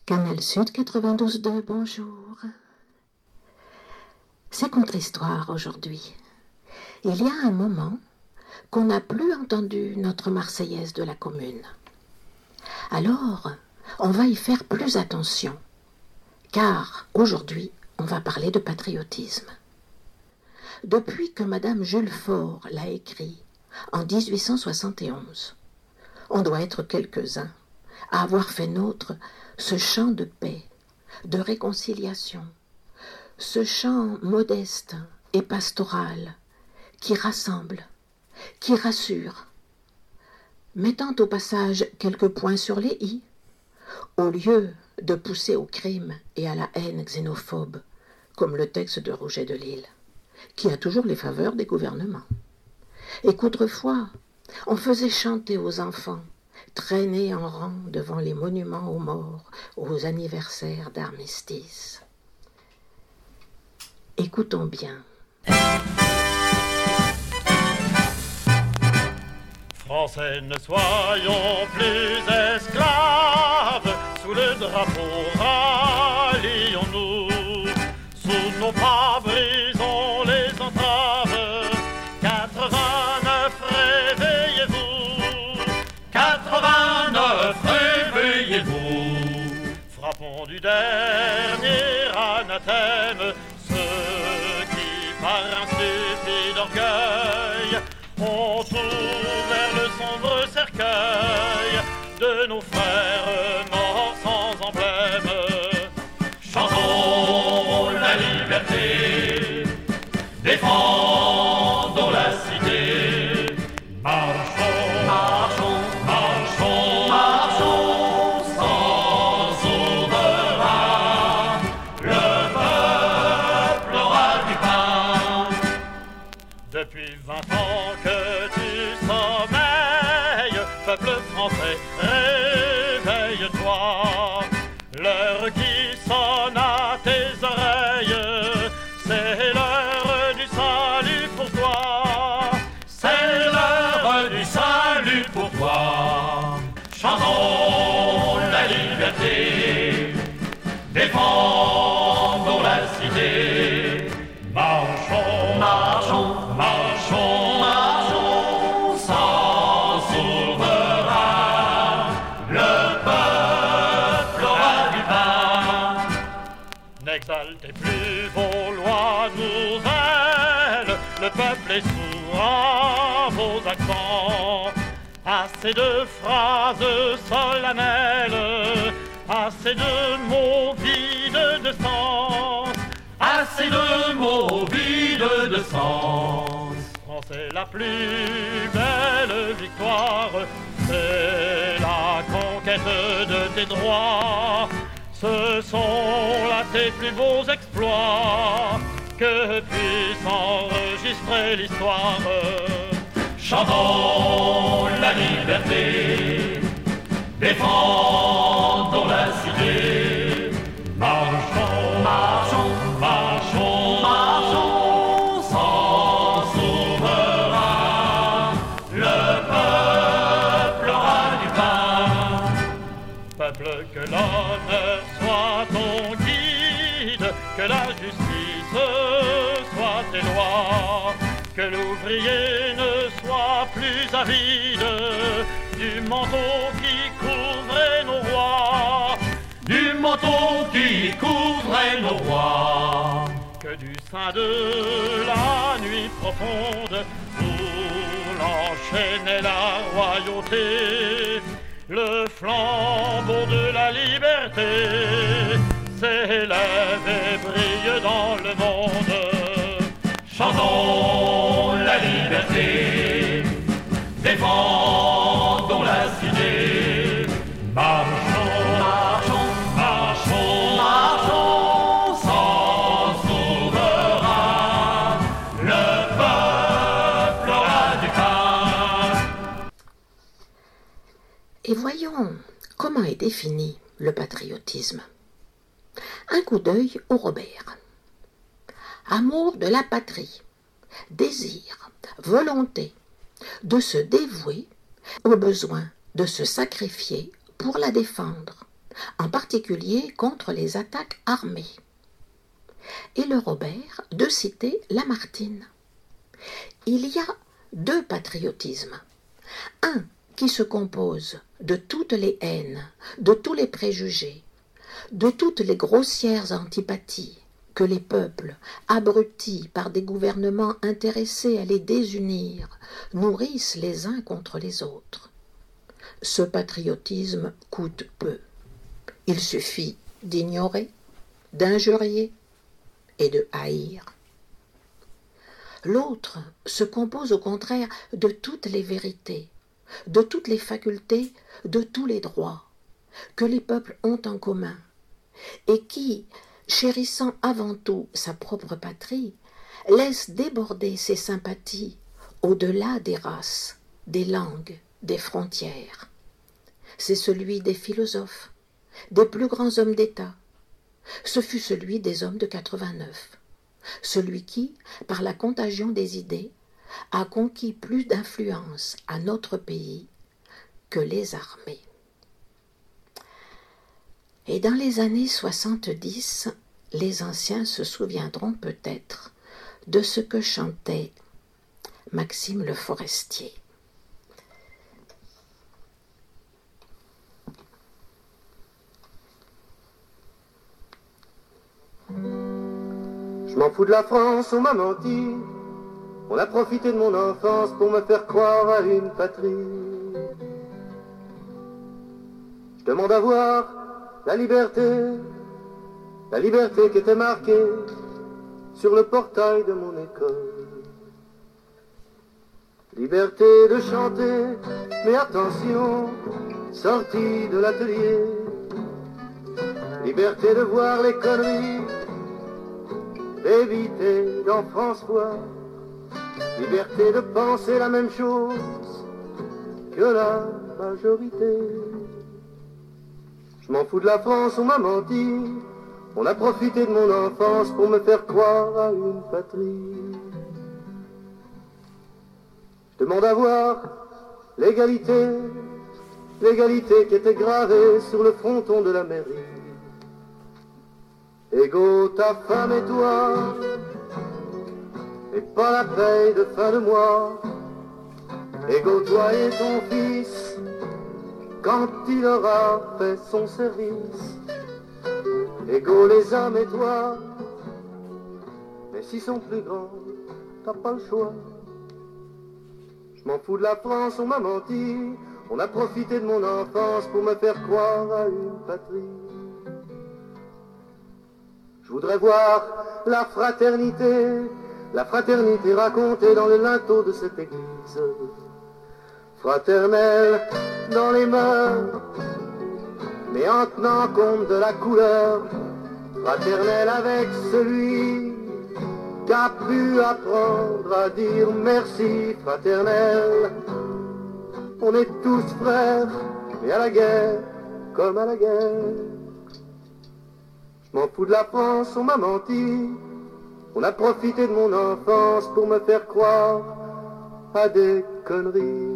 Canal Sud 92.2, bonjour. C'est contre-histoire aujourd'hui. Il y a un moment qu'on n'a plus entendu notre Marseillaise de la commune. Alors, on va y faire plus attention, car aujourd'hui, on va parler de patriotisme. Depuis que Madame Jules Faure l'a écrit en 1871, on doit être quelques-uns à avoir fait nôtre ce chant de paix, de réconciliation, ce chant modeste et pastoral qui rassemble, qui rassure, mettant au passage quelques points sur les i, au lieu de pousser au crime et à la haine xénophobe, comme le texte de Rouget de Lille, qui a toujours les faveurs des gouvernements. Et qu'autrefois, on faisait chanter aux enfants, traînés en rang devant les monuments aux morts, aux anniversaires d'armistice. Écoutons bien. Français, ne soyons plus esclaves, sous le drapeau rallions-nous, sous nos pas brisons les entraves, 89 réveillez-vous, 89 réveillez-vous, frappons du dernier anathème, ceux qui par un stupide orgueil ont ouvert le sombre cercueil de nos frères morts sans emblème. Chantons la liberté, défendons la cité. Marchons, marchons, marchons, marchons sans souverain. Le peuple aura du pain. Depuis 20 ans que tu sommeilles, peuple français, réveille-toi. L'heure qui sonne à tes oreilles, c'est l'heure du salut pour toi. C'est l'heure du salut pour toi. Chantons la liberté, défendons la cité. Marchons, marchons, marchons, marchons sans souverain. Le peuple aura du pain. N'exaltez plus vos lois nouvelles, le peuple est sourd à vos accents. Assez de phrases solennelles, assez de mots vides de sens. Assez de mots vides de sens. C'est la plus belle victoire, c'est la conquête de tes droits. Ce sont là tes plus beaux exploits que puisse enregistrer l'histoire. Chantons la liberté, défendons la cité. Marchons, marchons, marchons, marchons sans souverain. Le peuple aura du pain. Peuple, que l'honneur soit ton guide, que la justice soit tes lois, que l'ouvrier ne soit plus avide du manteau qui couvrait nos rois. Du manteau qui couvrait nos rois, que du sein de la nuit profonde où l'enchaînait la royauté, le flambeau de la liberté s'élève et brille dans le monde. Chantons la liberté, défendons la cité. Marchons, marchons, marchons, marchons sans souverain. Le peuple aura du pain. Et voyons comment est défini le patriotisme. Un coup d'œil au Robert. Amour de la patrie, désir, volonté de se dévouer au besoin de se sacrifier pour la défendre, en particulier contre les attaques armées. Et le Robert de citer Lamartine. Il y a deux patriotismes. Un qui se compose de toutes les haines, de tous les préjugés, de toutes les grossières antipathies que les peuples, abrutis par des gouvernements intéressés à les désunir, nourrissent les uns contre les autres. Ce patriotisme coûte peu. Il suffit d'ignorer, d'injurier et de haïr. L'autre se compose au contraire de toutes les vérités, de toutes les facultés, de tous les droits que les peuples ont en commun et qui, chérissant avant tout sa propre patrie, laisse déborder ses sympathies au-delà des races, des langues, des frontières. C'est celui des philosophes, des plus grands hommes d'État. Ce fut celui des hommes de 89, celui qui, par la contagion des idées, a conquis plus d'influence à notre pays que les armées. Et dans les années 70, les anciens se souviendront peut-être de ce que chantait Maxime Le Forestier. Je m'en fous de la France, on m'a menti. On a profité de mon enfance pour me faire croire à une patrie. Je demande à voir la liberté qui était marquée sur le portail de mon école. Liberté de chanter, mais attention, sortie de l'atelier. Liberté de voir les conneries, d'éviter d'en François. Liberté de penser la même chose que la majorité. Je m'en fous de la France, on m'a menti. On a profité de mon enfance pour me faire croire à une patrie. Je demande à voir l'égalité qui était gravée sur le fronton de la mairie. Égaux ta femme et toi, et pas la paye de fin de mois. Égaux toi et ton fils, quand il aura fait son service. Égaux les hommes et toi, mais s'ils sont plus grands, t'as pas le choix. Je m'en fous de la France, on m'a menti. On a profité de mon enfance pour me faire croire à une patrie. Je voudrais voir la fraternité racontée dans le linteau de cette église. Fraternelle dans les mœurs, mais en tenant compte de la couleur. Fraternelle avec celui qui a pu apprendre à dire merci. Fraternelle, on est tous frères, mais à la guerre comme à la guerre. Je m'en fous de la France, on m'a menti. On a profité de mon enfance pour me faire croire à des conneries.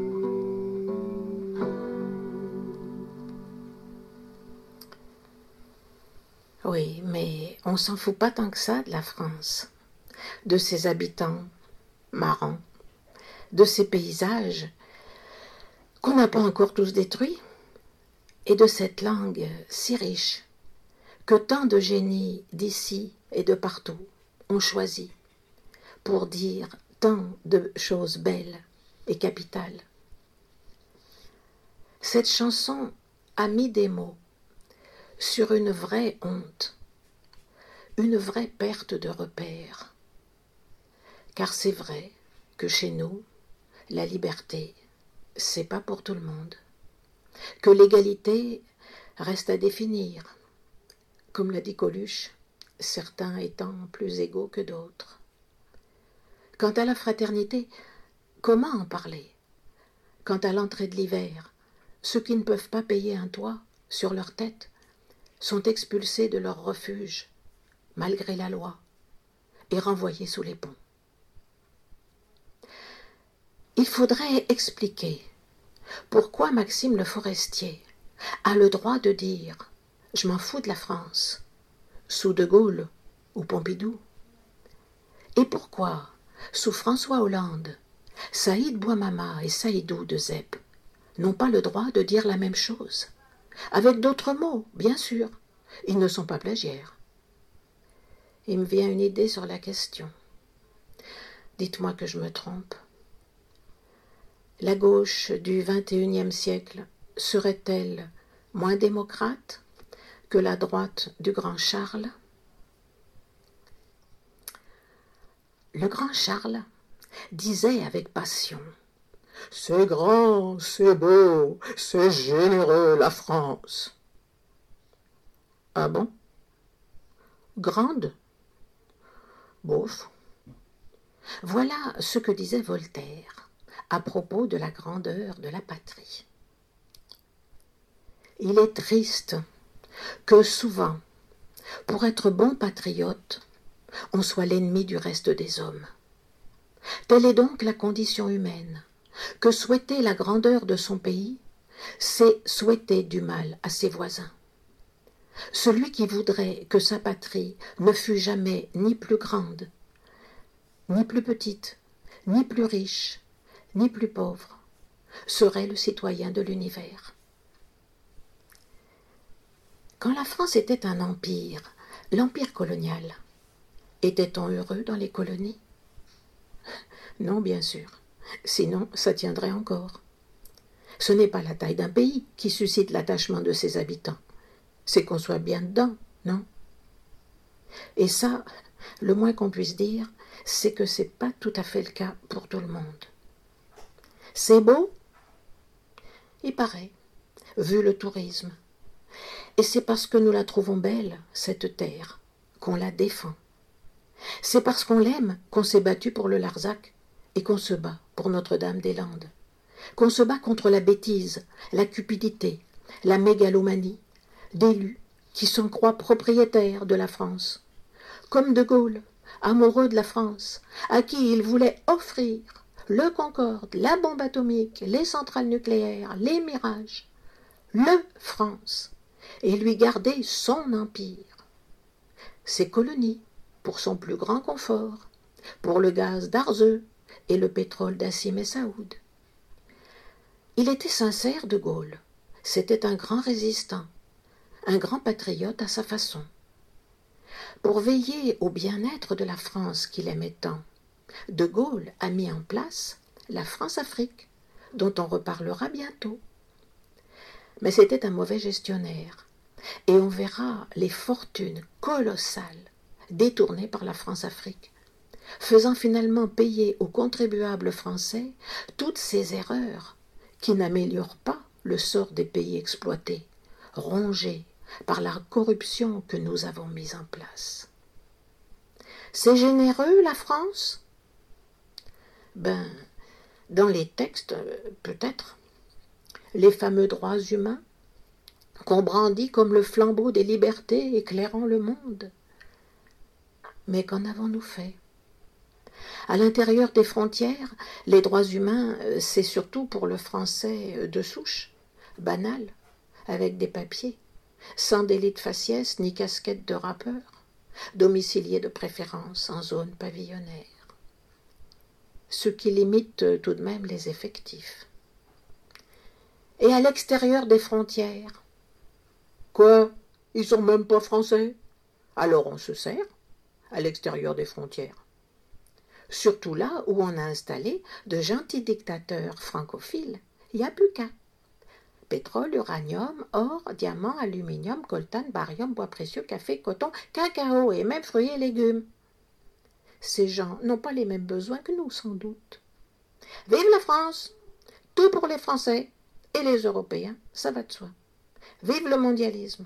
Oui, mais on s'en fout pas tant que ça de la France, de ses habitants marrants, de ses paysages qu'on n'a pas encore tous détruits, et de cette langue si riche que tant de génies d'ici et de partout ont choisi pour dire tant de choses belles et capitales. Cette chanson a mis des mots sur une vraie honte, une vraie perte de repères. Car c'est vrai que chez nous, la liberté, c'est pas pour tout le monde. Que l'égalité reste à définir. Comme l'a dit Coluche, certains étant plus égaux que d'autres. Quant à la fraternité, comment en parler? Quant à l'entrée de l'hiver, ceux qui ne peuvent pas payer un toit sur leur tête sont expulsés de leur refuge, malgré la loi, et renvoyés sous les ponts. Il faudrait expliquer pourquoi Maxime Le Forestier a le droit de dire je m'en fous de la France, sous De Gaulle ou Pompidou. Et pourquoi, sous François Hollande, Saïd Bouamama et Saïdou de Zep n'ont pas le droit de dire la même chose? Avec d'autres mots, bien sûr. Ils ne sont pas plagiaires. Il me vient une idée sur la question. Dites-moi que je me trompe. La gauche du XXIe siècle serait-elle moins démocrate que la droite du grand Charles? Le grand Charles disait avec passion: « C'est grand, c'est beau, c'est généreux la France. » Ah bon? Grande? Bof. Voilà ce que disait Voltaire à propos de la grandeur de la patrie. Il est triste que souvent, pour être bon patriote, on soit l'ennemi du reste des hommes. Telle est donc la condition humaine, que souhaiter la grandeur de son pays, c'est souhaiter du mal à ses voisins. Celui qui voudrait que sa patrie ne fût jamais ni plus grande, ni plus petite, ni plus riche, ni plus pauvre, serait le citoyen de l'univers. Quand la France était un empire, l'empire colonial, était-on heureux dans les colonies? Non, bien sûr. Sinon, ça tiendrait encore. Ce n'est pas la taille d'un pays qui suscite l'attachement de ses habitants. C'est qu'on soit bien dedans, non? Et ça, le moins qu'on puisse dire, c'est que c'est pas tout à fait le cas pour tout le monde. C'est beau? Il paraît, vu le tourisme. Et c'est parce que nous la trouvons belle, cette terre, qu'on la défend. C'est parce qu'on l'aime qu'on s'est battu pour le Larzac et qu'on se bat pour Notre-Dame-des-Landes, qu'on se bat contre la bêtise, la cupidité, la mégalomanie d'élus qui s'en croient propriétaires de la France, comme De Gaulle, amoureux de la France, à qui il voulait offrir le Concorde, la bombe atomique, les centrales nucléaires, les Mirages, le France, et lui garder son empire, ses colonies, pour son plus grand confort, pour le gaz d'Arzeux et le pétrole d'Assim et Saoud. Il était sincère, De Gaulle. C'était un grand résistant, un grand patriote à sa façon. Pour veiller au bien-être de la France qu'il aimait tant, De Gaulle a mis en place la France-Afrique, dont on reparlera bientôt. Mais c'était un mauvais gestionnaire, et on verra les fortunes colossales détournées par la France-Afrique, faisant finalement payer aux contribuables français toutes ces erreurs qui n'améliorent pas le sort des pays exploités, rongés par la corruption que nous avons mise en place. C'est généreux, la France? Ben, dans les textes, peut-être. Les fameux droits humains, qu'on brandit comme le flambeau des libertés éclairant le monde. Mais qu'en avons-nous fait? À l'intérieur des frontières, les droits humains, c'est surtout pour le français de souche, banal, avec des papiers, sans délit de faciès ni casquette de rappeur, domicilié de préférence en zone pavillonnaire. Ce qui limite tout de même les effectifs. Et à l'extérieur des frontières? Quoi? Ils sont même pas français? Alors on se sert à l'extérieur des frontières. Surtout là où on a installé de gentils dictateurs francophiles, il n'y a plus qu'un. Pétrole, uranium, or, diamant, aluminium, coltan, barium, bois précieux, café, coton, cacao et même fruits et légumes. Ces gens n'ont pas les mêmes besoins que nous, sans doute. Vive la France! Tout pour les Français et les Européens, ça va de soi. Vive le mondialisme!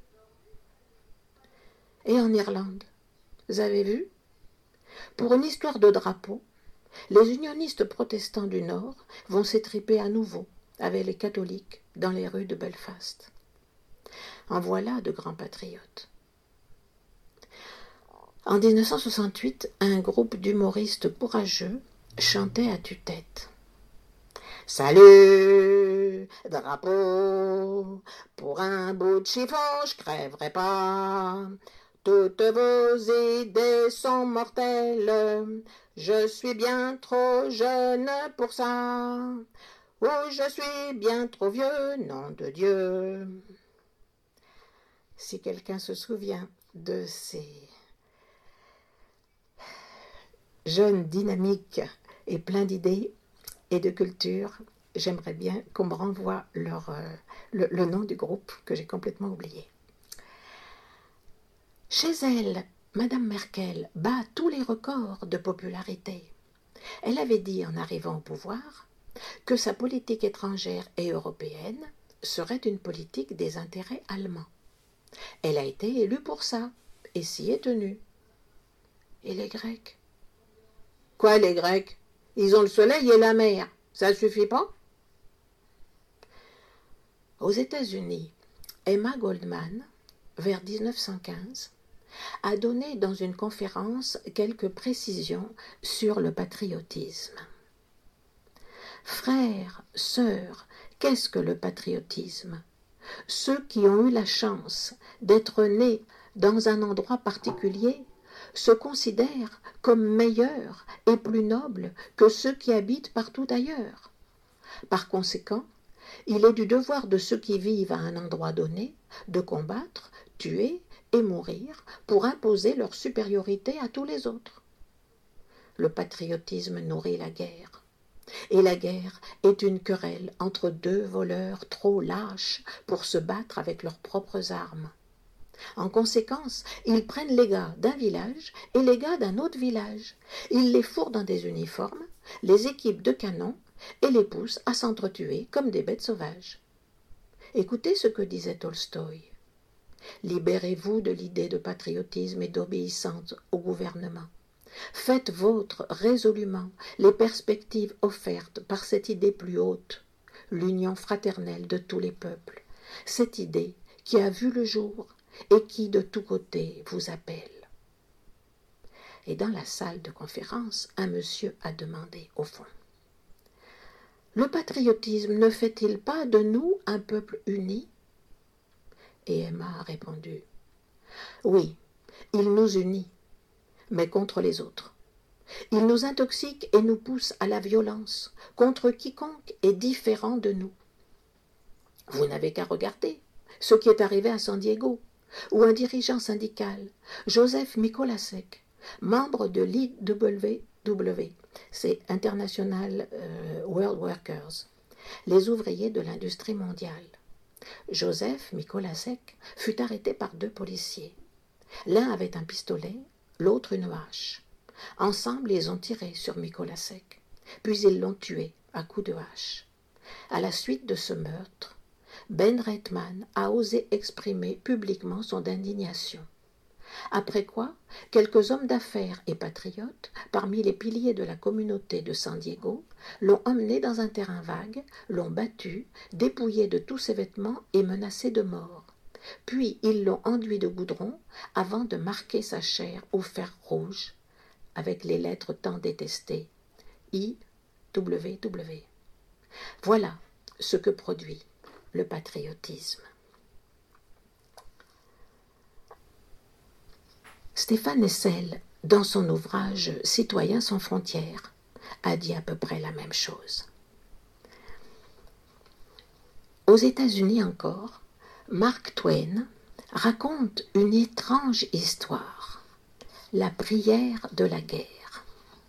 Et en Irlande, vous avez vu? Pour une histoire de drapeau, les unionistes protestants du Nord vont s'étriper à nouveau avec les catholiques dans les rues de Belfast. En voilà de grands patriotes. En 1968, un groupe d'humoristes courageux chantait à tue-tête. Salut du drapeau. Pour un bout de chiffon, je crèverai pas. Toutes vos idées sont mortelles. Je suis bien trop jeune pour ça. Oh, je suis bien trop vieux, nom de Dieu. Si quelqu'un se souvient de ces jeunes dynamiques et pleins d'idées et de culture, j'aimerais bien qu'on me renvoie le nom du groupe que j'ai complètement oublié. Chez elle, Madame Merkel bat tous les records de popularité. Elle avait dit en arrivant au pouvoir que sa politique étrangère et européenne serait une politique des intérêts allemands. Elle a été élue pour ça et s'y est tenue. Et les Grecs? Quoi les Grecs? Ils ont le soleil et la mer, ça suffit pas? Aux États-Unis, Emma Goldman, vers 1915, a donné dans une conférence quelques précisions sur le patriotisme. Frères, sœurs, qu'est-ce que le patriotisme? Ceux qui ont eu la chance d'être nés dans un endroit particulier se considèrent comme meilleurs et plus nobles que ceux qui habitent partout ailleurs. Par conséquent, il est du devoir de ceux qui vivent à un endroit donné de combattre, tuer et mourir pour imposer leur supériorité à tous les autres. Le patriotisme nourrit la guerre. Et la guerre est une querelle entre deux voleurs trop lâches pour se battre avec leurs propres armes. En conséquence, ils prennent les gars d'un village et les gars d'un autre village. Ils les fourrent dans des uniformes, les équipent de canons et les poussent à s'entretuer comme des bêtes sauvages. Écoutez ce que disait Tolstoï. Libérez-vous de l'idée de patriotisme et d'obéissance au gouvernement. Faites vôtre résolument les perspectives offertes par cette idée plus haute, l'union fraternelle de tous les peuples, cette idée qui a vu le jour et qui de tous côtés vous appelle. Et dans la salle de conférence, un monsieur a demandé au fond: le patriotisme ne fait-il pas de nous un peuple uni? Et Emma a répondu: oui, il nous unit, mais contre les autres. Il nous intoxique et nous pousse à la violence contre quiconque est différent de nous. Vous n'avez qu'à regarder ce qui est arrivé à San Diego, où un dirigeant syndical, Joseph Mikolasek, membre de l'IWW, c'est International World Workers, les ouvriers de l'industrie mondiale. Joseph Mikolasek fut arrêté par deux policiers. L'un avait un pistolet, l'autre une hache. Ensemble, ils ont tiré sur Mikolasek, puis ils l'ont tué à coups de hache. À la suite de ce meurtre, Ben Reitman a osé exprimer publiquement son indignation. Après quoi, quelques hommes d'affaires et patriotes, parmi les piliers de la communauté de San Diego, l'ont emmené dans un terrain vague, l'ont battu, dépouillé de tous ses vêtements et menacé de mort. Puis ils l'ont enduit de goudron avant de marquer sa chair au fer rouge avec les lettres tant détestées IWW. Voilà ce que produit le patriotisme. Stéphane Hessel, dans son ouvrage Citoyens sans frontières, a dit à peu près la même chose. Aux États-Unis encore, Mark Twain raconte une étrange histoire, la prière de la guerre.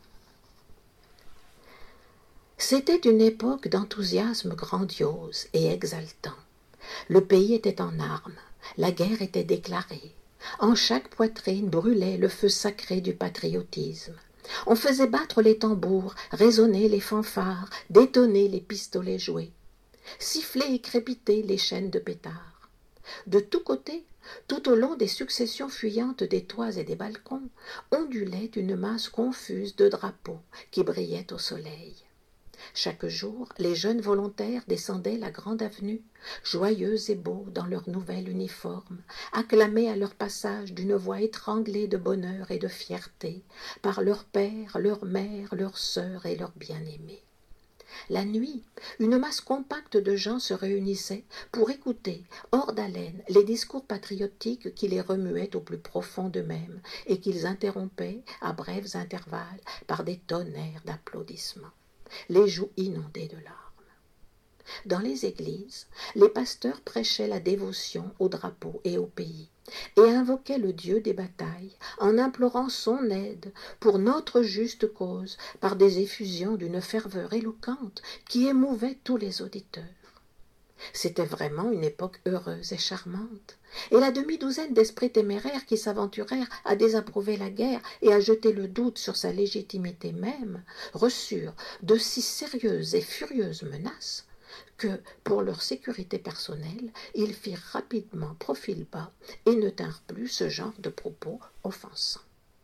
C'était une époque d'enthousiasme grandiose et exaltant. Le pays était en armes, la guerre était déclarée. En chaque poitrine brûlait le feu sacré du patriotisme. On faisait battre les tambours, résonner les fanfares, détonner les pistolets joués, siffler et crépiter les chaînes de pétards. De tous côtés, tout au long des successions fuyantes des toits et des balcons, ondulait une masse confuse de drapeaux qui brillaient au soleil. Chaque jour, les jeunes volontaires descendaient la grande avenue, joyeux et beaux dans leur nouvel uniforme, acclamés à leur passage d'une voix étranglée de bonheur et de fierté par leurs pères, leurs mères, leurs sœurs et leurs bien-aimés. La nuit, une masse compacte de gens se réunissait pour écouter, hors d'haleine, les discours patriotiques qui les remuaient au plus profond d'eux-mêmes et qu'ils interrompaient à brefs intervalles par des tonnerres d'applaudissements, les joues inondées de larmes. Dans les églises, les pasteurs prêchaient la dévotion au drapeau et au pays, et invoquaient le Dieu des batailles en implorant son aide pour notre juste cause par des effusions d'une ferveur éloquente qui émouvait tous les auditeurs. C'était vraiment une époque heureuse et charmante, et la demi-douzaine d'esprits téméraires qui s'aventurèrent à désapprouver la guerre et à jeter le doute sur sa légitimité même reçurent de si sérieuses et furieuses menaces que, pour leur sécurité personnelle, ils firent rapidement profil bas et ne tinrent plus ce genre de propos offensants.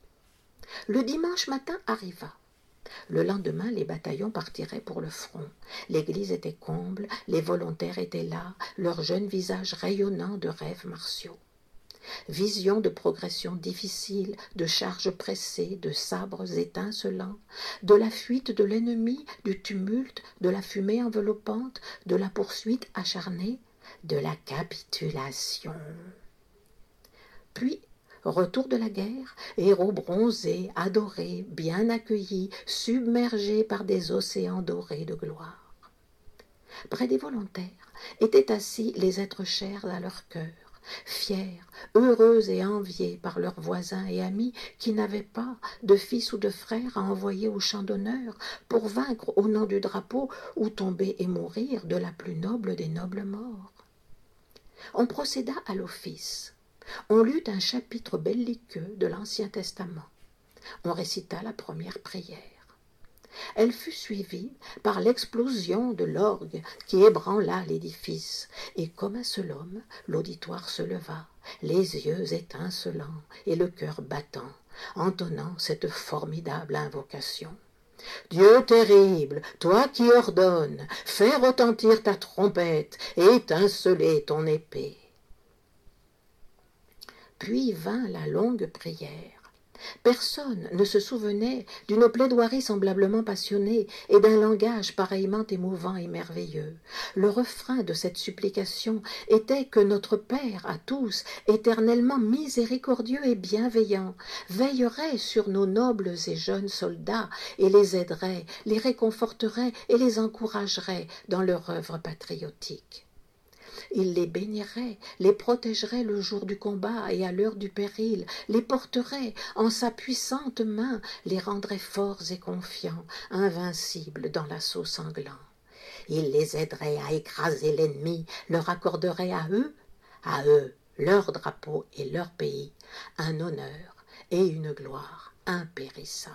Le dimanche matin arriva. Le lendemain, les bataillons partiraient pour le front. L'église était comble, les volontaires étaient là, leurs jeunes visages rayonnants de rêves martiaux. Vision de progression difficile, de charges pressées, de sabres étincelants, de la fuite de l'ennemi, du tumulte, de la fumée enveloppante, de la poursuite acharnée, de la capitulation. Puis, retour de la guerre, héros bronzés, adorés, bien accueillis, submergés par des océans dorés de gloire. Près des volontaires étaient assis les êtres chers à leur cœur, fiers, heureux et enviés par leurs voisins et amis qui n'avaient pas de fils ou de frères à envoyer au champ d'honneur pour vaincre au nom du drapeau ou tomber et mourir de la plus noble des nobles morts. On procéda à l'office. On lut un chapitre belliqueux de l'Ancien Testament. On récita la première prière. Elle fut suivie par l'explosion de l'orgue qui ébranla l'édifice, et comme un seul homme, l'auditoire se leva, les yeux étincelants et le cœur battant, entonnant cette formidable invocation. Dieu terrible, toi qui ordonnes, fais retentir ta trompette et étinceler ton épée. Puis vint la longue prière. Personne ne se souvenait d'une plaidoirie semblablement passionnée et d'un langage pareillement émouvant et merveilleux. Le refrain de cette supplication était que notre Père à tous, éternellement miséricordieux et bienveillant, veillerait sur nos nobles et jeunes soldats et les aiderait, les réconforterait et les encouragerait dans leur œuvre patriotique. Il les bénirait, les protégerait le jour du combat et à l'heure du péril, les porterait en sa puissante main, les rendrait forts et confiants, invincibles dans l'assaut sanglant. Il les aiderait à écraser l'ennemi, leur accorderait à eux, leur drapeau et leur pays, un honneur et une gloire impérissables.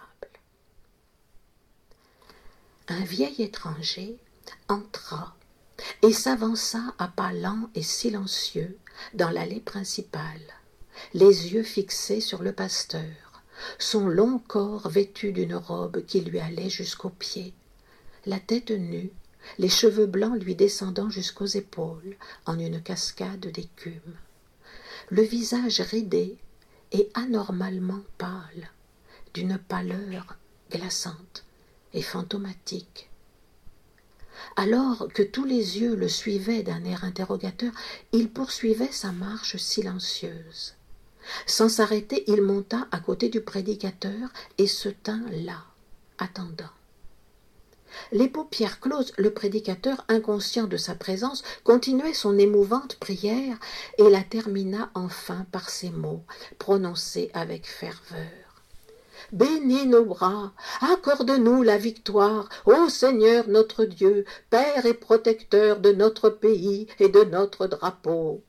Un vieil étranger entra et s'avança à pas lents et silencieux dans l'allée principale, les yeux fixés sur le pasteur, son long corps vêtu d'une robe qui lui allait jusqu'aux pieds, la tête nue, les cheveux blancs lui descendant jusqu'aux épaules en une cascade d'écume, le visage ridé et anormalement pâle, d'une pâleur glaçante et fantomatique. Alors que tous les yeux le suivaient d'un air interrogateur, il poursuivait sa marche silencieuse. Sans s'arrêter, il monta à côté du prédicateur et se tint là, attendant. Les paupières closes, le prédicateur, inconscient de sa présence, continuait son émouvante prière et la termina enfin par ces mots, prononcés avec ferveur. Bénis nos bras, accorde-nous la victoire, ô Seigneur notre Dieu, Père et protecteur de notre pays et de notre drapeau.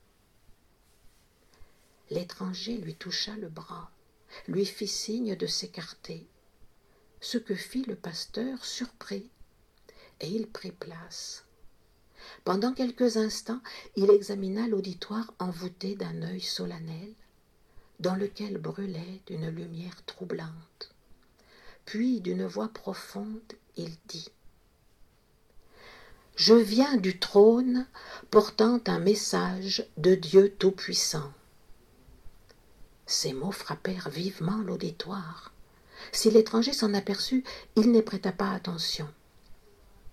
L'étranger lui toucha le bras, lui fit signe de s'écarter, ce que fit le pasteur surpris, et il prit place. Pendant quelques instants, il examina l'auditoire envoûté d'un œil solennel, dans lequel brûlait une lumière troublante. Puis, d'une voix profonde, il dit « Je viens du trône portant un message de Dieu Tout-Puissant. » Ces mots frappèrent vivement l'auditoire. Si l'étranger s'en aperçut, il n'y prêta pas attention.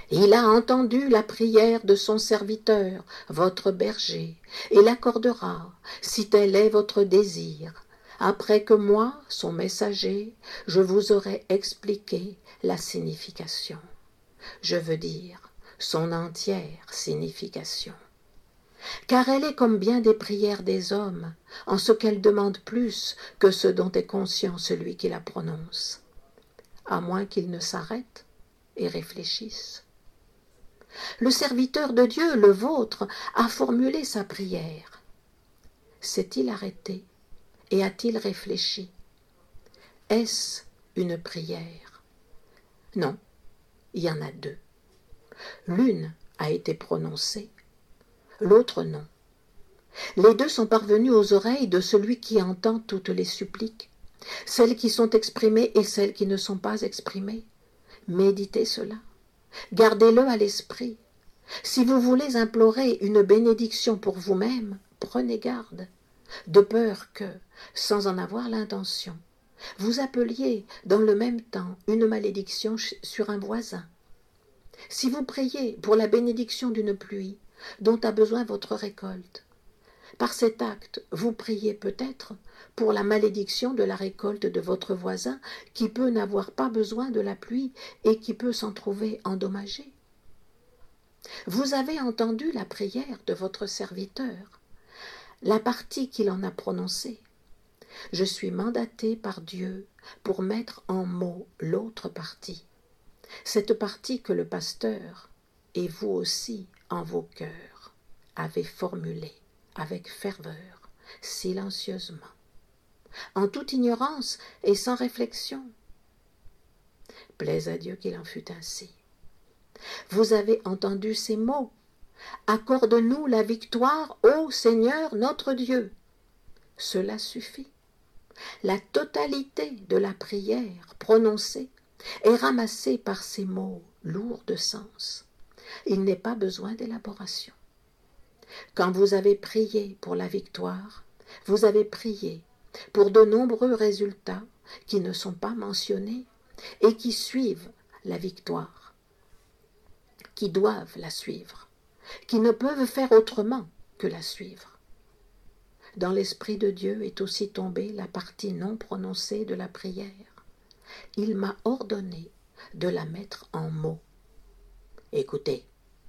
Il a entendu la prière de son serviteur, votre berger, et l'accordera, si tel est votre désir, après que moi, son messager, je vous aurai expliqué la signification. Je veux dire, son entière signification. Car elle est comme bien des prières des hommes, en ce qu'elle demande plus que ce dont est conscient celui qui la prononce, à moins qu'il ne s'arrête et réfléchisse. Le serviteur de Dieu, le vôtre, a formulé sa prière. S'est-il arrêté et a-t-il réfléchi? Est-ce une prière? Non, il y en a deux. L'une a été prononcée, l'autre non. Les deux sont parvenus aux oreilles de celui qui entend toutes les suppliques, celles qui sont exprimées et celles qui ne sont pas exprimées. Méditez cela. Gardez-le à l'esprit. Si vous voulez implorer une bénédiction pour vous-même, prenez garde, de peur que, sans en avoir l'intention, vous appeliez dans le même temps une malédiction sur un voisin. Si vous priez pour la bénédiction d'une pluie dont a besoin votre récolte, par cet acte, vous priez peut-être pour la malédiction de la récolte de votre voisin qui peut n'avoir pas besoin de la pluie et qui peut s'en trouver endommagé. Vous avez entendu la prière de votre serviteur, la partie qu'il en a prononcée. Je suis mandaté par Dieu pour mettre en mots l'autre partie, cette partie que le pasteur, et vous aussi en vos cœurs, avez formulée avec ferveur, silencieusement, en toute ignorance et sans réflexion. Plaise à Dieu qu'il en fût ainsi. Vous avez entendu ces mots. Accorde-nous la victoire, ô Seigneur notre Dieu. Cela suffit. La totalité de la prière prononcée est ramassée par ces mots lourds de sens. Il n'est pas besoin d'élaboration. Quand vous avez prié pour la victoire, vous avez prié pour de nombreux résultats qui ne sont pas mentionnés et qui suivent la victoire, qui doivent la suivre, qui ne peuvent faire autrement que la suivre. Dans l'Esprit de Dieu est aussi tombée la partie non prononcée de la prière. Il m'a ordonné de la mettre en mots. Écoutez.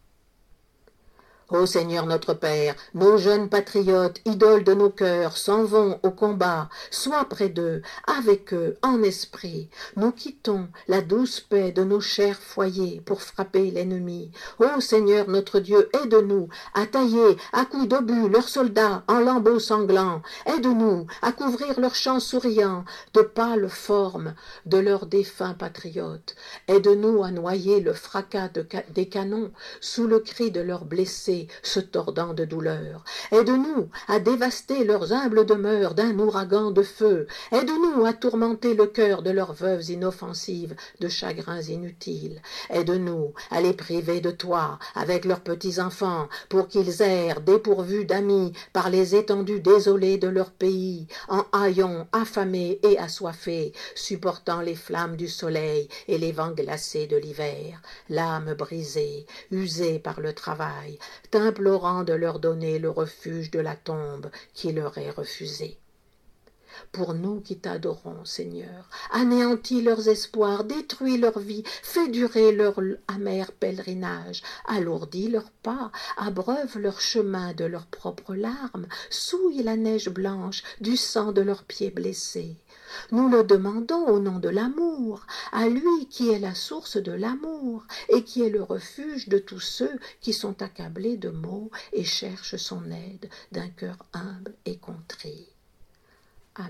Ô Seigneur notre Père, nos jeunes patriotes, idoles de nos cœurs, s'en vont au combat. Sois près d'eux, avec eux, en esprit. Nous quittons la douce paix de nos chers foyers pour frapper l'ennemi. Ô Seigneur notre Dieu, aide-nous à tailler à coups d'obus leurs soldats en lambeaux sanglants. Aide-nous à couvrir leurs champs souriants de pâles formes de leurs défunts patriotes. Aide-nous à noyer le fracas des canons sous le cri de leurs blessés se tordant de douleur. Aide-nous à dévaster leurs humbles demeures d'un ouragan de feu. Aide-nous à tourmenter le cœur de leurs veuves inoffensives de chagrins inutiles. Aide-nous à les priver de toi avec leurs petits-enfants pour qu'ils errent dépourvus d'amis par les étendues désolées de leur pays, en haillons, affamés et assoiffés, supportant les flammes du soleil et les vents glacés de l'hiver, l'âme brisée, usée par le travail, t'implorant de leur donner le refuge de la tombe qui leur est refusée. Pour nous qui t'adorons, Seigneur, anéantis leurs espoirs, détruis leur vie, fais durer leur amer pèlerinage, alourdis leurs pas, abreuve leur chemin de leurs propres larmes, souille la neige blanche du sang de leurs pieds blessés. Nous le demandons au nom de l'amour, à lui qui est la source de l'amour et qui est le refuge de tous ceux qui sont accablés de maux et cherchent son aide d'un cœur humble et contrit. Amen.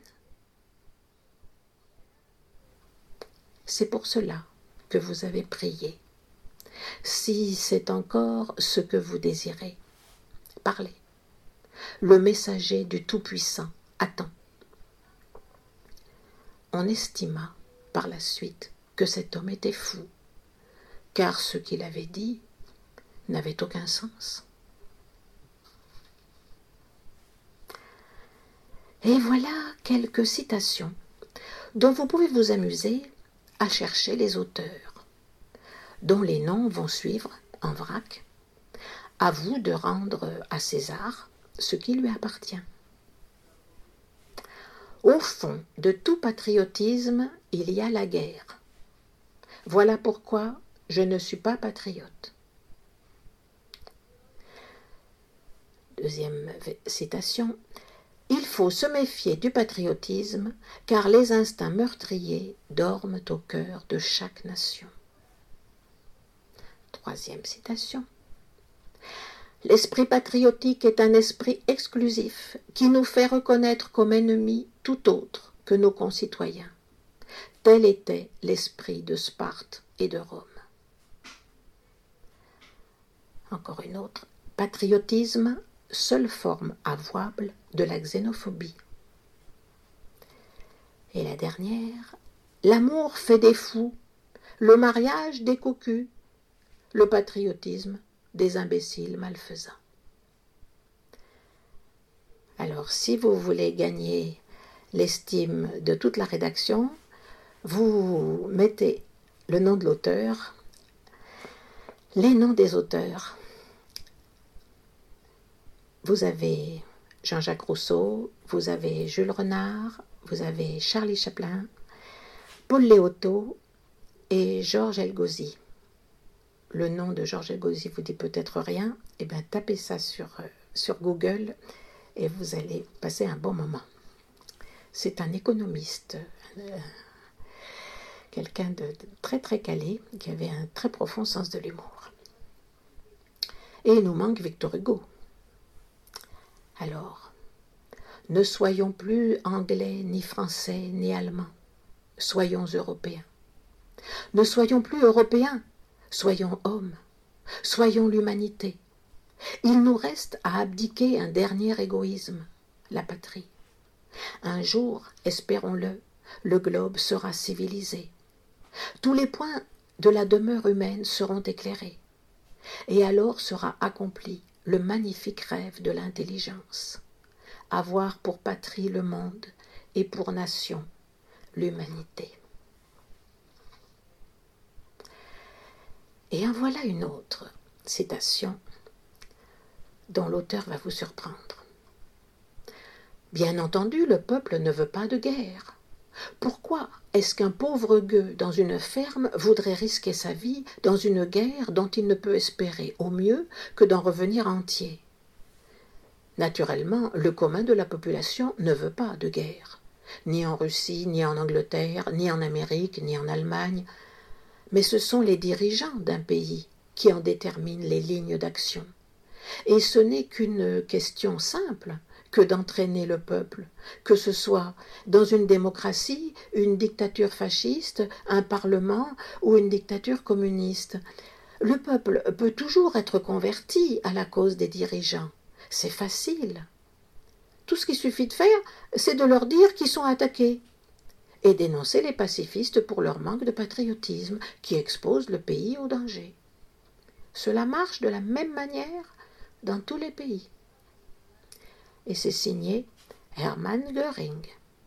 C'est pour cela que vous avez prié. Si c'est encore ce que vous désirez, parlez. Le messager du Tout-Puissant attend. On estima par la suite que cet homme était fou, car ce qu'il avait dit n'avait aucun sens. Et voilà quelques citations dont vous pouvez vous amuser à chercher les auteurs. dont les noms vont suivre en vrac. À vous de rendre à César ce qui lui appartient. Au fond de tout patriotisme, il y a la guerre. Voilà pourquoi je ne suis pas patriote. Deuxième citation. Il faut se méfier du patriotisme, car les instincts meurtriers dorment au cœur de chaque nation. Troisième citation. L'esprit patriotique est un esprit exclusif qui nous fait reconnaître comme ennemi tout autre que nos concitoyens. Tel était l'esprit de Sparte et de Rome. Encore une autre. Patriotisme, seule forme avouable de la xénophobie. Et la dernière. L'amour fait des fous, le mariage des cocus, le patriotisme des imbéciles malfaisants. Alors, si vous voulez gagner l'estime de toute la rédaction, vous mettez le nom de l'auteur, les noms des auteurs. Vous avez Jean-Jacques Rousseau, vous avez Jules Renard, vous avez Charlie Chaplin, Paul Léotot et Georges Elgauzy. Le nom de Georges Elgauzy vous dit peut-être rien, eh bien tapez ça sur Google et vous allez passer un bon moment. C'est un économiste, quelqu'un de très très calé, qui avait un très profond sens de l'humour. Et il nous manque Victor Hugo. Alors, ne soyons plus anglais, ni français, ni allemands. Soyons européens. Ne soyons plus européens. Soyons hommes, soyons l'humanité. Il nous reste à abdiquer un dernier égoïsme, la patrie. Un jour, espérons-le, le globe sera civilisé. Tous les points de la demeure humaine seront éclairés. Et alors sera accompli le magnifique rêve de l'intelligence. Avoir pour patrie le monde et pour nation l'humanité. Et en voilà une autre citation dont l'auteur va vous surprendre. Bien entendu, le peuple ne veut pas de guerre. Pourquoi est-ce qu'un pauvre gueux dans une ferme voudrait risquer sa vie dans une guerre dont il ne peut espérer au mieux que d'en revenir entier? Naturellement, le commun de la population ne veut pas de guerre, ni en Russie, ni en Angleterre, ni en Amérique, ni en Allemagne. Mais ce sont les dirigeants d'un pays qui en déterminent les lignes d'action. Et ce n'est qu'une question simple que d'entraîner le peuple, que ce soit dans une démocratie, une dictature fasciste, un parlement ou une dictature communiste. Le peuple peut toujours être converti à la cause des dirigeants. C'est facile. Tout ce qu'il suffit de faire, c'est de leur dire qu'ils sont attaqués. Et dénoncer les pacifistes pour leur manque de patriotisme qui expose le pays au danger. Cela marche de la même manière dans tous les pays. Et c'est signé Hermann Göring.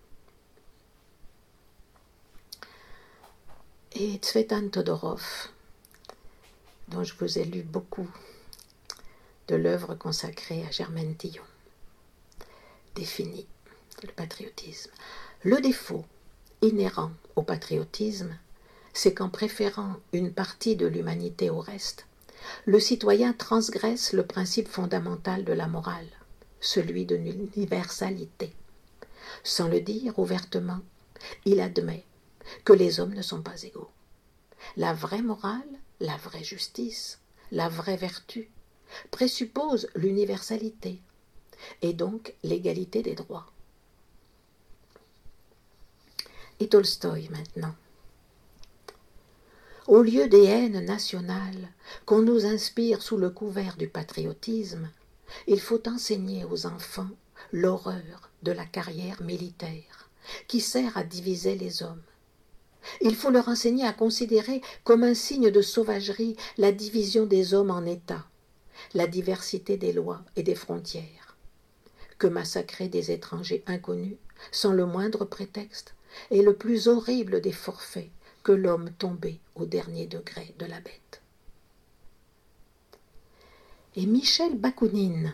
Et Tsvetan Todorov, dont je vous ai lu beaucoup de l'œuvre consacrée à Germaine Tillon, définit le patriotisme. Le défaut inhérent au patriotisme, c'est qu'en préférant une partie de l'humanité au reste, le citoyen transgresse le principe fondamental de la morale, celui de l'universalité. Sans le dire ouvertement, il admet que les hommes ne sont pas égaux. La vraie morale, la vraie justice, la vraie vertu présuppose l'universalité et donc l'égalité des droits. Et Tolstoï maintenant. Au lieu des haines nationales qu'on nous inspire sous le couvert du patriotisme, il faut enseigner aux enfants l'horreur de la carrière militaire qui sert à diviser les hommes. Il faut leur enseigner à considérer comme un signe de sauvagerie la division des hommes en États, la diversité des lois et des frontières, que massacrer des étrangers inconnus sans le moindre prétexte est le plus horrible des forfaits que l'homme tombé au dernier degré de la bête. Et Michel Bakounine,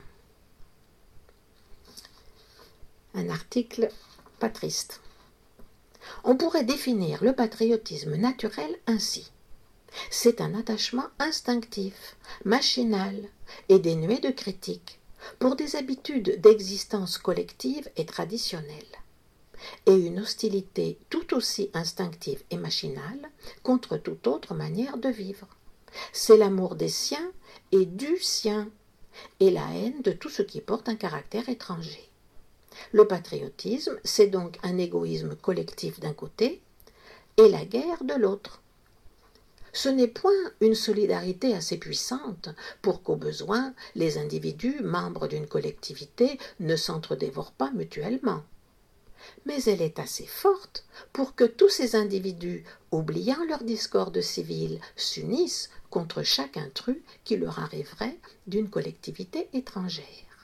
un article pas triste. On pourrait définir le patriotisme naturel ainsi. C'est un attachement instinctif, machinal et dénué de critique pour des habitudes d'existence collective et traditionnelle, et une hostilité tout aussi instinctive et machinale contre toute autre manière de vivre. C'est l'amour des siens et du sien, et la haine de tout ce qui porte un caractère étranger. Le patriotisme, c'est donc un égoïsme collectif d'un côté et la guerre de l'autre. Ce n'est point une solidarité assez puissante pour qu'au besoin, les individus, membres d'une collectivité, ne s'entre-dévorent pas mutuellement. Mais elle est assez forte pour que tous ces individus, oubliant leur discorde civile, s'unissent contre chaque intrus qui leur arriverait d'une collectivité étrangère.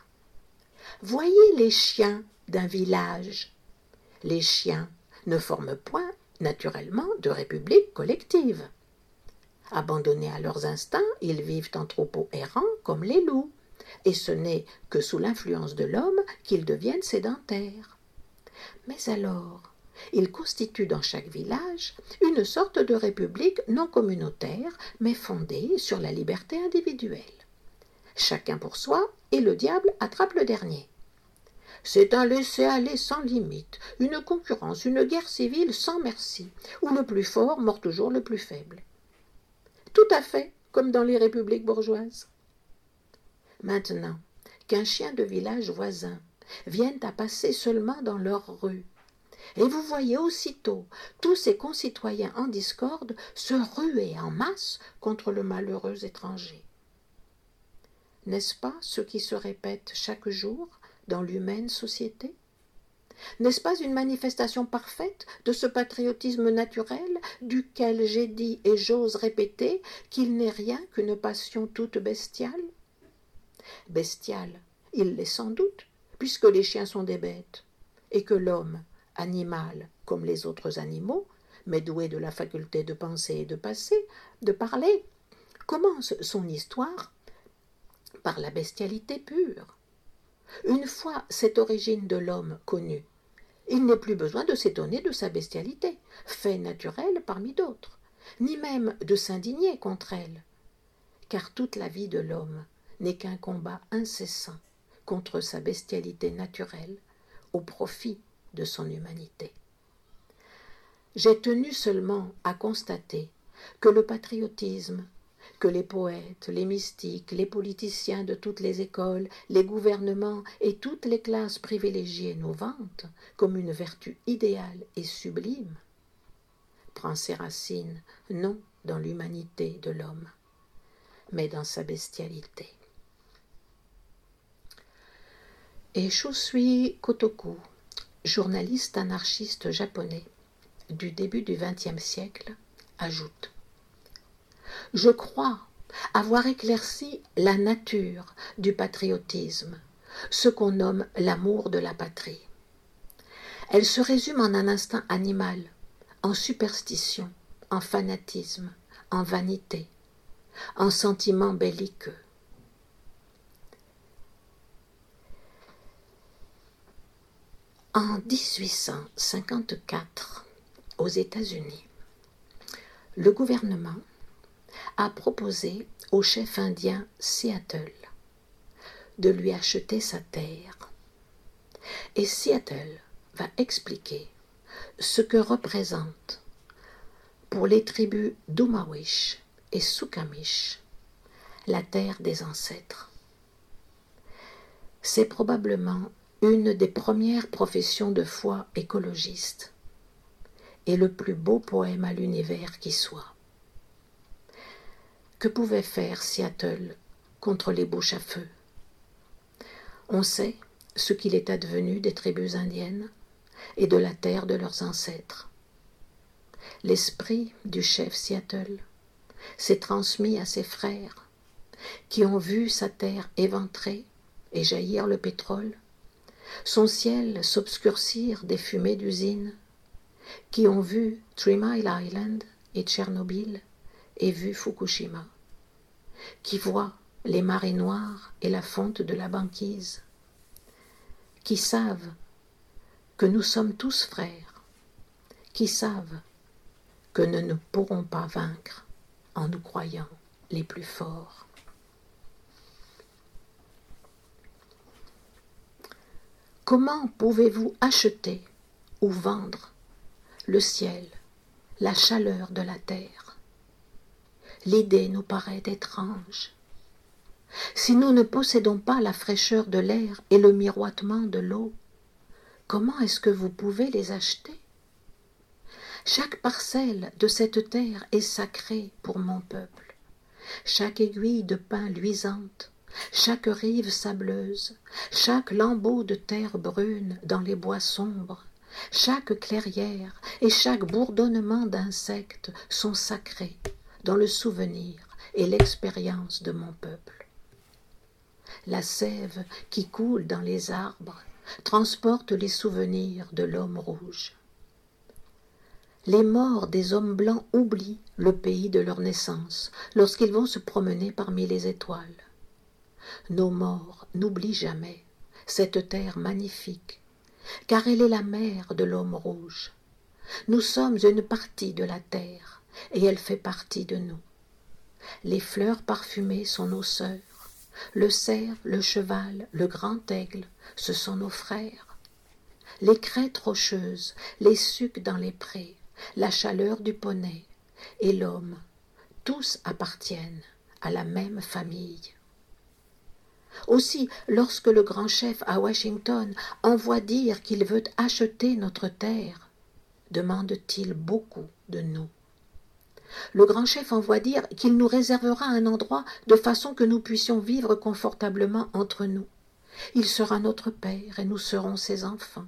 Voyez les chiens d'un village. Les chiens ne forment point, naturellement, de république collective. Abandonnés à leurs instincts, ils vivent en troupeaux errants comme les loups, et ce n'est que sous l'influence de l'homme qu'ils deviennent sédentaires. Mais alors, ils constituent dans chaque village une sorte de république non communautaire, mais fondée sur la liberté individuelle. Chacun pour soi, et le diable attrape le dernier. C'est un laisser-aller sans limite, une concurrence, une guerre civile sans merci, où le plus fort mord toujours le plus faible. Tout à fait comme dans les républiques bourgeoises. Maintenant, qu'un chien de village voisin vienne à passer seulement dans leur rue, et vous voyez aussitôt tous ses concitoyens en discorde se ruer en masse contre le malheureux étranger. N'est-ce pas ce qui se répète chaque jour dans l'humaine société? N'est-ce pas une manifestation parfaite de ce patriotisme naturel duquel j'ai dit et j'ose répéter qu'il n'est rien qu'une passion toute bestiale? Bestiale, il l'est sans doute, puisque les chiens sont des bêtes, et que l'homme, animal comme les autres animaux, mais doué de la faculté de penser et de parler, commence son histoire par la bestialité pure. Une fois cette origine de l'homme connue, il n'est plus besoin de s'étonner de sa bestialité, fait naturel parmi d'autres, ni même de s'indigner contre elle, car toute la vie de l'homme n'est qu'un combat incessant contre sa bestialité naturelle au profit de son humanité. J'ai tenu seulement à constater que le patriotisme, que les poètes, les mystiques, les politiciens de toutes les écoles, les gouvernements et toutes les classes privilégiées nous vantent comme une vertu idéale et sublime, prend ses racines non dans l'humanité de l'homme, mais dans sa bestialité. Et Shusui Kotoku, journaliste anarchiste japonais du début du XXe siècle, ajoute: Je crois avoir éclairci la nature du patriotisme, ce qu'on nomme l'amour de la patrie. Elle se résume en un instinct animal, en superstition, en fanatisme, en vanité, en sentiment belliqueux. En 1854, aux États-Unis, le gouvernement a proposé au chef indien Seattle de lui acheter sa terre. Et Seattle va expliquer ce que représente pour les tribus d'Umawish et Suquamish la terre des ancêtres. C'est probablement une des premières professions de foi écologiste et le plus beau poème à l'univers qui soit. Que pouvait faire Seattle contre les bouches à feu? On sait ce qu'il est advenu des tribus indiennes et de la terre de leurs ancêtres. L'esprit du chef Seattle s'est transmis à ses frères qui ont vu sa terre éventrée et jaillir le pétrole, son ciel s'obscurcir des fumées d'usines, qui ont vu 3 Mile Island et Tchernobyl ait vu Fukushima, qui voient les marées noires et la fonte de la banquise, qui savent que nous sommes tous frères, qui savent que nous ne pourrons pas vaincre en nous croyant les plus forts. Comment pouvez-vous acheter ou vendre le ciel, la chaleur de la terre? L'idée nous paraît étrange. Si nous ne possédons pas la fraîcheur de l'air et le miroitement de l'eau, comment est-ce que vous pouvez les acheter? Chaque parcelle de cette terre est sacrée pour mon peuple. Chaque aiguille de pin luisante, chaque rive sableuse, chaque lambeau de terre brune dans les bois sombres, chaque clairière et chaque bourdonnement d'insectes sont sacrés dans le souvenir et l'expérience de mon peuple. La sève qui coule dans les arbres transporte les souvenirs de l'homme rouge. Les morts des hommes blancs oublient le pays de leur naissance lorsqu'ils vont se promener parmi les étoiles. Nos morts n'oublient jamais cette terre magnifique, car elle est la mère de l'homme rouge. Nous sommes une partie de la terre, et elle fait partie de nous. Les fleurs parfumées sont nos sœurs, le cerf, le cheval, le grand aigle, ce sont nos frères. Les crêtes rocheuses, les sucs dans les prés, la chaleur du poney et l'homme, tous appartiennent à la même famille. Aussi, lorsque le grand chef à Washington envoie dire qu'il veut acheter notre terre, demande-t-il beaucoup de nous. Le grand chef envoie dire qu'il nous réservera un endroit de façon que nous puissions vivre confortablement entre nous. Il sera notre père et nous serons ses enfants.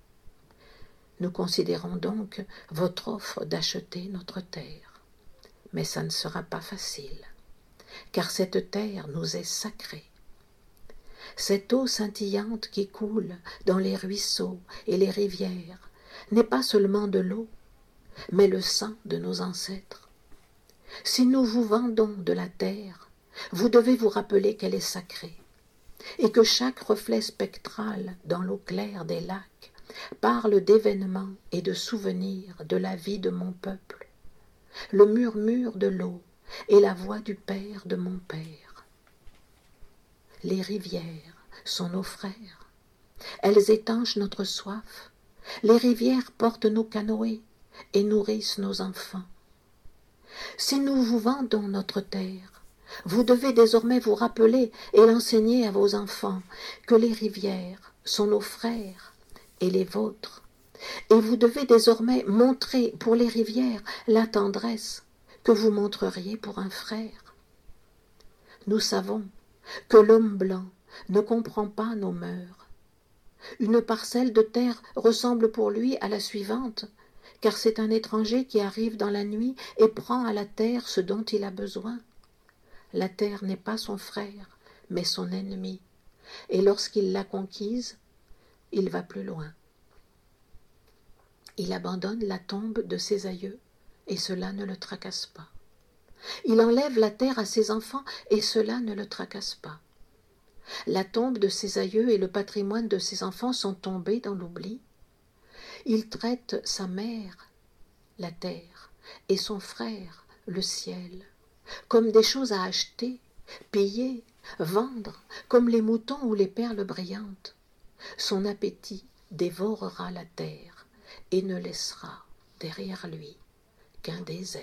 Nous considérons donc votre offre d'acheter notre terre. Mais ça ne sera pas facile, car cette terre nous est sacrée. Cette eau scintillante qui coule dans les ruisseaux et les rivières n'est pas seulement de l'eau, mais le sang de nos ancêtres. Si nous vous vendons de la terre, vous devez vous rappeler qu'elle est sacrée, et que chaque reflet spectral dans l'eau claire des lacs parle d'événements et de souvenirs de la vie de mon peuple. Le murmure de l'eau est la voix du père de mon père. Les rivières sont nos frères. Elles étanchent notre soif. Les rivières portent nos canoës et nourrissent nos enfants. Si nous vous vendons notre terre, vous devez désormais vous rappeler et l'enseigner à vos enfants que les rivières sont nos frères et les vôtres. Et vous devez désormais montrer pour les rivières la tendresse que vous montreriez pour un frère. Nous savons que l'homme blanc ne comprend pas nos mœurs. Une parcelle de terre ressemble pour lui à la suivante, car c'est un étranger qui arrive dans la nuit et prend à la terre ce dont il a besoin. La terre n'est pas son frère, mais son ennemi, et lorsqu'il l'a conquise, il va plus loin. Il abandonne la tombe de ses aïeux, et cela ne le tracasse pas. Il enlève la terre à ses enfants, et cela ne le tracasse pas. La tombe de ses aïeux et le patrimoine de ses enfants sont tombés dans l'oubli. Il traite sa mère, la terre, et son frère, le ciel, comme des choses à acheter, payer, vendre, comme les moutons ou les perles brillantes. Son appétit dévorera la terre et ne laissera derrière lui qu'un désert.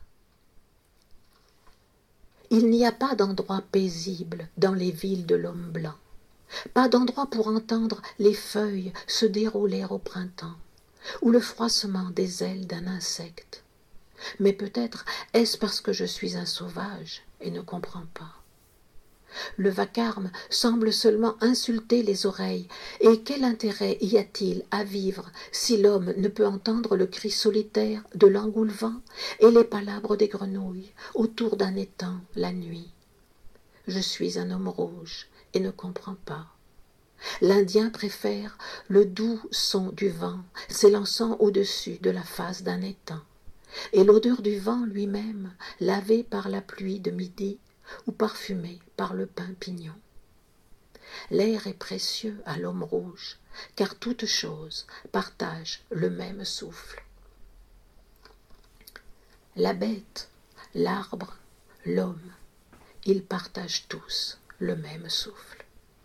Il n'y a pas d'endroit paisible dans les villes de l'homme blanc, pas d'endroit pour entendre les feuilles se dérouler au printemps, ou le froissement des ailes d'un insecte. Mais peut-être est-ce parce que je suis un sauvage et ne comprends pas. Le vacarme semble seulement insulter les oreilles, et quel intérêt y a-t-il à vivre si l'homme ne peut entendre le cri solitaire de l'engoulevent et les palabres des grenouilles autour d'un étang la nuit? Je suis un homme rouge et ne comprends pas. L'Indien préfère le doux son du vent s'élançant au-dessus de la face d'un étang. et l'odeur du vent lui-même, lavé par la pluie de midi ou parfumé par le pin pignon. L'air est précieux à l'homme rouge, car toute chose partage le même souffle. La bête, l'arbre, l'homme, ils partagent tous le même souffle.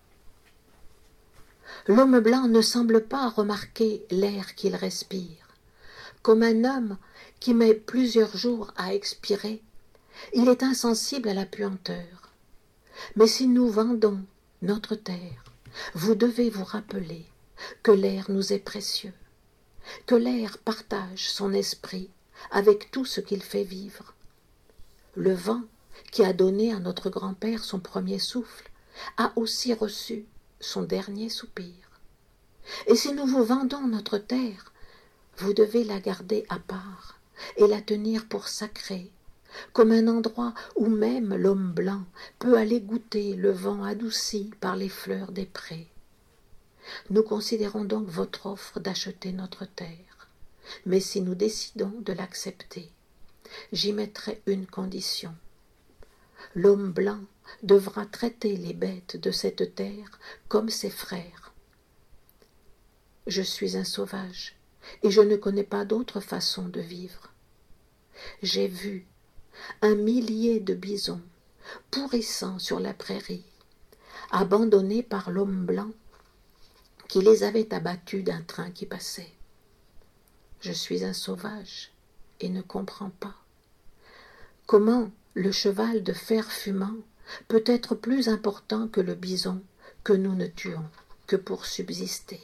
L'homme blanc ne semble pas remarquer l'air qu'il respire. Comme un homme qui met plusieurs jours à expirer, il est insensible à la puanteur. Mais si nous vendons notre terre, vous devez vous rappeler que l'air nous est précieux, que l'air partage son esprit avec tout ce qu'il fait vivre. Le vent, qui a donné à notre grand-père son premier souffle, a aussi reçu son dernier soupir. Et si nous vous vendons notre terre, vous devez la garder à part et la tenir pour sacrée, comme un endroit où même l'homme blanc peut aller goûter le vent adouci par les fleurs des prés. Nous considérons donc votre offre d'acheter notre terre, mais si nous décidons de l'accepter, j'y mettrai une condition. L'homme blanc devra traiter les bêtes de cette terre comme ses frères. Je suis un sauvage et je ne connais pas d'autre façon de vivre. J'ai vu un millier de bisons pourrissant sur la prairie, abandonnés par l'homme blanc qui les avait abattus d'un train qui passait. Je suis un sauvage et ne comprends pas comment le cheval de fer fumant peut être plus important que le bison que nous ne tuons que pour subsister.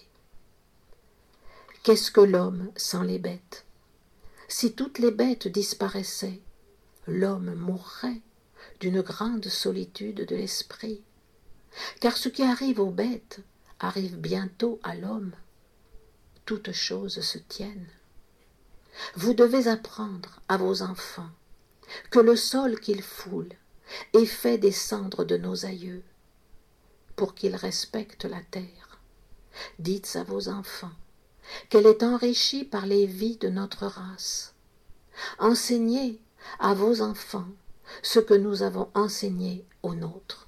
Qu'est-ce que l'homme sans les bêtes? Si toutes les bêtes disparaissaient, l'homme mourrait d'une grande solitude de l'esprit. Car ce qui arrive aux bêtes arrive bientôt à l'homme. Toutes choses se tiennent. Vous devez apprendre à vos enfants que le sol qu'ils foulent est fait des cendres de nos aïeux, pour qu'ils respectent la terre. Dites à vos enfants qu'elle est enrichie par les vies de notre race. Enseignez à vos enfants ce que nous avons enseigné aux nôtres.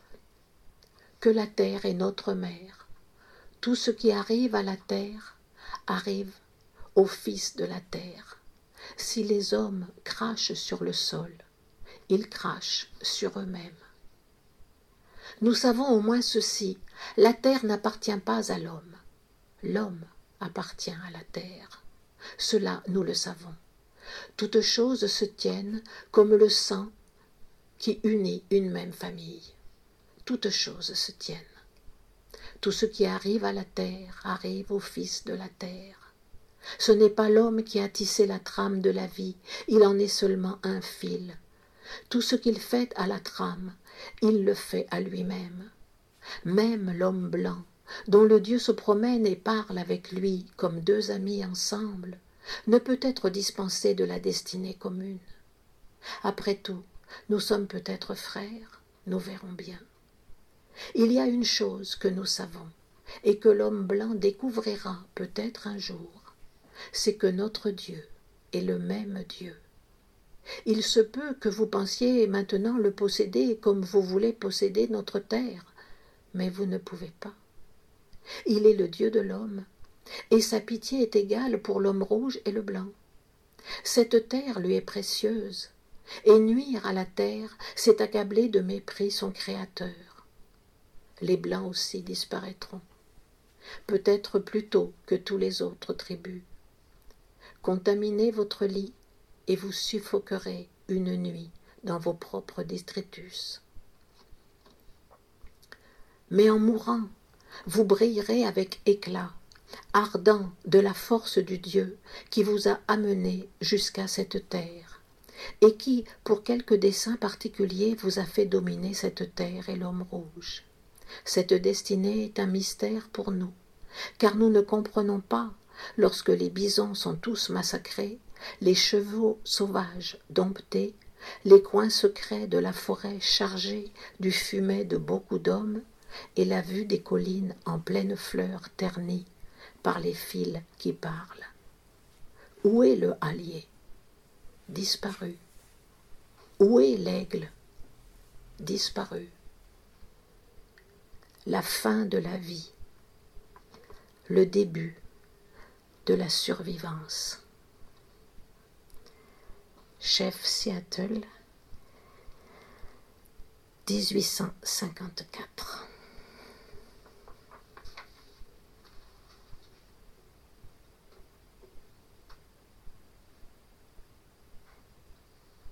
Que la terre est notre mère. Tout ce qui arrive à la terre arrive aux fils de la terre. Si les hommes crachent sur le sol, ils crachent sur eux-mêmes. Nous savons au moins ceci, la terre n'appartient pas à l'homme. L'homme appartient à la terre. Cela, nous le savons. Toutes choses se tiennent comme le sang qui unit une même famille. Toutes choses se tiennent. Tout ce qui arrive à la terre arrive aux fils de la terre. Ce n'est pas l'homme qui a tissé la trame de la vie, il en est seulement un fil. Tout ce qu'il fait à la trame, il le fait à lui-même. Même l'homme blanc, dont le Dieu se promène et parle avec lui comme deux amis ensemble, ne peut être dispensé de la destinée commune. Après tout, nous sommes peut-être frères, nous verrons bien. Il y a une chose que nous savons, et que l'homme blanc découvrira peut-être un jour, c'est que notre Dieu est le même Dieu. Il se peut que vous pensiez maintenant le posséder comme vous voulez posséder notre terre, mais vous ne pouvez pas. Il est le Dieu de l'homme, et sa pitié est égale pour l'homme rouge et le blanc. Cette terre lui est précieuse, et nuire à la terre, c'est accabler de mépris son Créateur. Les blancs aussi disparaîtront, peut-être plus tôt que tous les autres tribus. Contaminez votre lit, et vous suffoquerez une nuit dans vos propres détritus. Mais en mourant, vous brillerez avec éclat, ardent de la force du Dieu qui vous a amené jusqu'à cette terre, et qui, pour quelque dessein particulier, vous a fait dominer cette terre et l'homme rouge. Cette destinée est un mystère pour nous, car nous ne comprenons pas, lorsque les bisons sont tous massacrés, les chevaux sauvages domptés, les coins secrets de la forêt chargés du fumet de beaucoup d'hommes, et la vue des collines en pleine fleur ternies par les fils qui parlent. Où est le hallier? Disparu. Où est l'aigle? Disparu. La fin de la vie, le début de la survivance. Chef Seattle, 1854.